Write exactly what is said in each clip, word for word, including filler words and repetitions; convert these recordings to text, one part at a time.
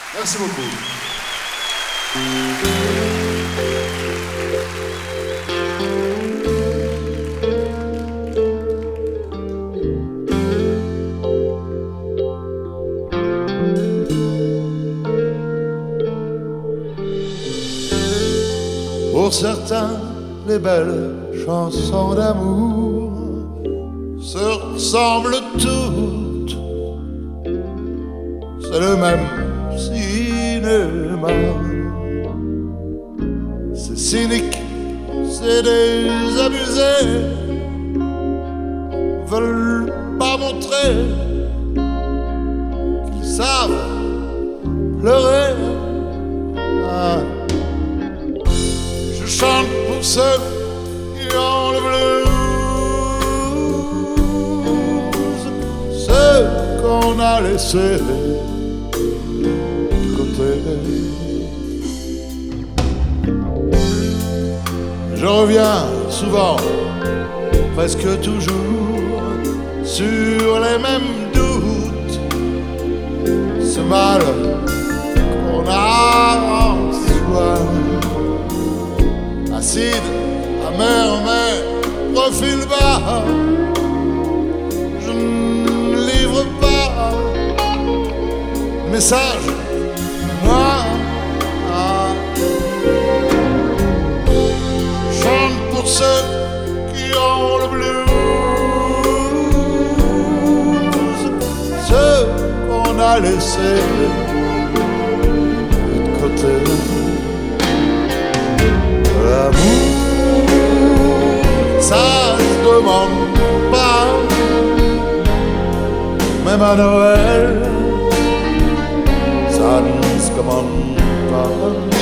Merci beaucoup. Pour certains, les belles chansons d'amour se ressemblent toutes. C'est le même cinéma. C'est cynique, c'est désabusé. Veulent pas montrer qu'ils savent pleurer. Ah. Je chante pour ceux qui ont le blues, ceux qu'on a laissés de côté. Je reviens souvent, presque toujours, sur les mêmes doutes, ce mal qu'on a en soi. Acide, amer, mais profil bas. Je ne livre pas message, moi. Ah. Chante pour ceux qui ont le blues, ceux qu'on a laissés de côté. L'amour, ça se demande pas, même à Noël, ça ne se commande pas.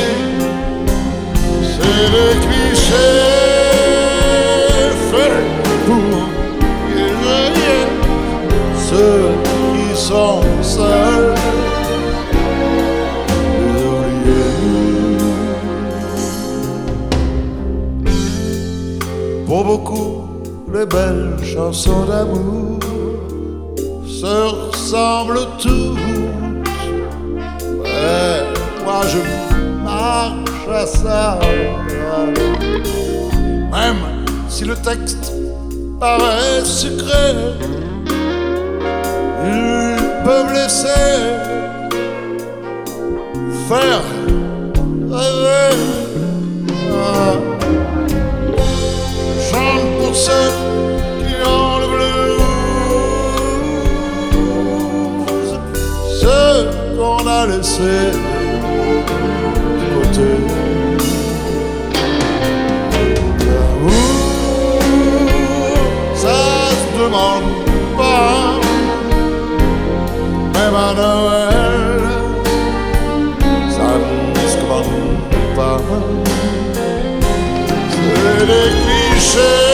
C'est des clichés faits pour éveiller ceux qui sont seuls. Pour beaucoup, les belles chansons d'amour se ressemblent toutes. Ouais, moi je marche à ça. Même si le texte paraît sucré, ils peuvent laisser faire rêver. Ah. Pour ceux qui ont le blues, ceux qu'on a laissés de côté. L'amour, ça se demande pas, même à Noël, ça ne se commande pas. C'est des clichés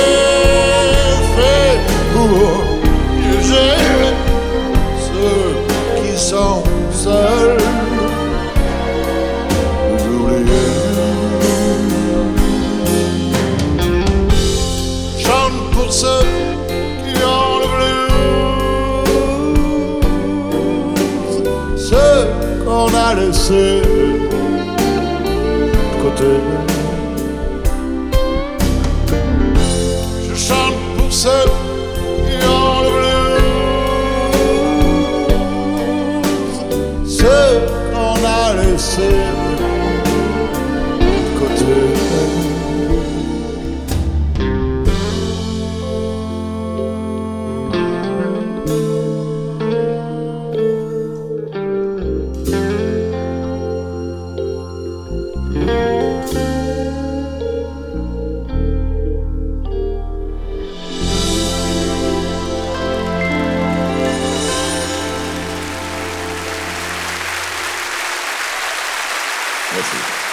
faits pour piéger ceux qui sont seuls. Vous oubliez. Chante pour ceux qui ont le blues, ceux qu'on a laissés de côté. Chante pour ceux qui ont le blues, ceux qu'on a laissés de côté. Merci.